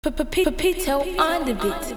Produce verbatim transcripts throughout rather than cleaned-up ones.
Pepito on the beat.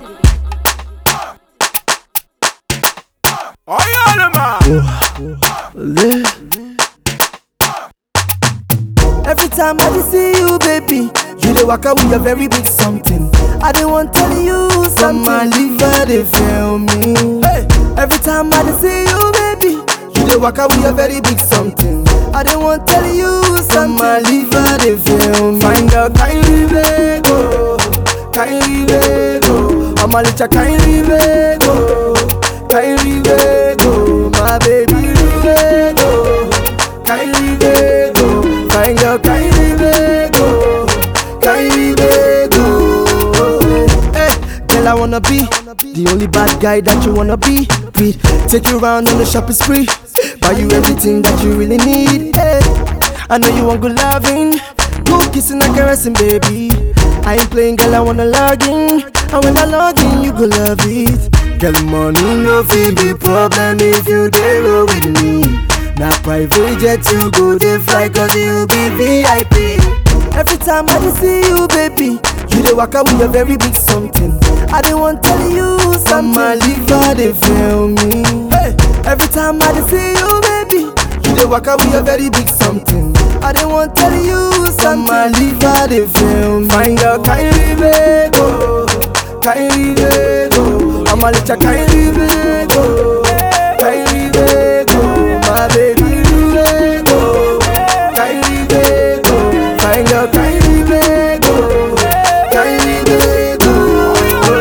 Every time I see you, baby, you dey waka with a very big something. I don't want to tell you something. My liver they fail me. Hey. Every time I see you, baby, you dey waka with a very big something. I don't want to tell you something. My liver they fail me. Find out kindly go, kindly go. I'm a little kindly go, kindly go. My baby go, kindly go. Find out kindly go, kindly go. Hey, girl, I wanna be the only bad guy that you wanna be with. Take you around on the shopping spree, buy you everything that you really need. Hey, I know you want good loving, good kissing and caressing, baby. I ain't playing, girl, I wanna log in, and when I log in, you go love it. Girl, money no fee be problem if you dey roll with me. Now private jet to go dey fly, cause you be V I P. Every time I see you, baby, you dey waka with a very big something. I don't want to tell you something. My liver they fail me. Hey. Every time I see you, baby, you dey waka with a very big something. I don't want to tell you something. My liver they fail me. Find out kindly go, kindly go. I'm a little kindly go, kindly go. My baby go, kindly go. Find out kindly go, kindly go.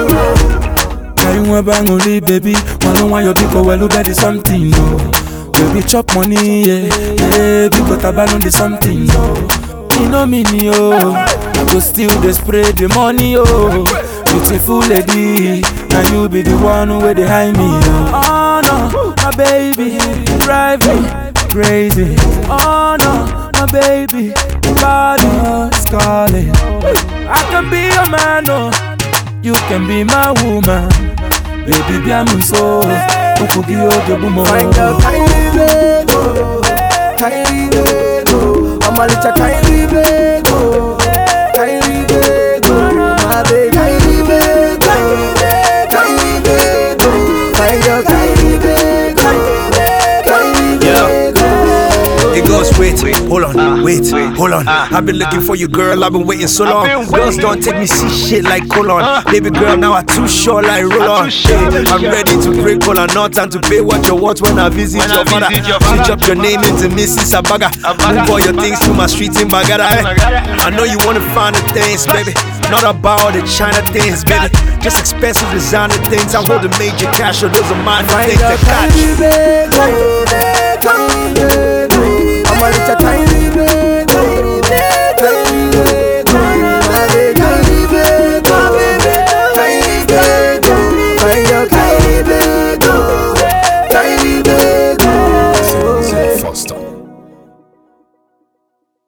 Kainwa bangoli baby, wanna want your big well look at something no. Baby chop money yeah, yeah. Because tabano the something no. You know me yo, I go still dey spray the money oh. Beautiful lady, now you be the one who will behind me oh. Oh no, my baby, you drive me crazy. Oh no, my baby, your body is calling. I can be your man oh, you can be my woman. Baby, be a so ukugi oge bumo. Find out kindly go, kindly go. I'm a little kindly go, kindly go. My baby, kindly go, kindly go. Find out kindly go, kindly go. It goes, wait, hold on, wait, hold on. I've been looking for you, girl, I've been waiting so long. Girls don't take me see shit like colon. Baby girl, now I'm too short like roll on. I'm ready to break all or not and to pay what you want when I visit your father. Switch up your name into Missus Abaga. Move all your things to my street in Bagada. I know you wanna find the things, baby. Not about the China things, baby. Just expensive designer things. I hold the major cash, so those are mine things to catch. I'm a little kindly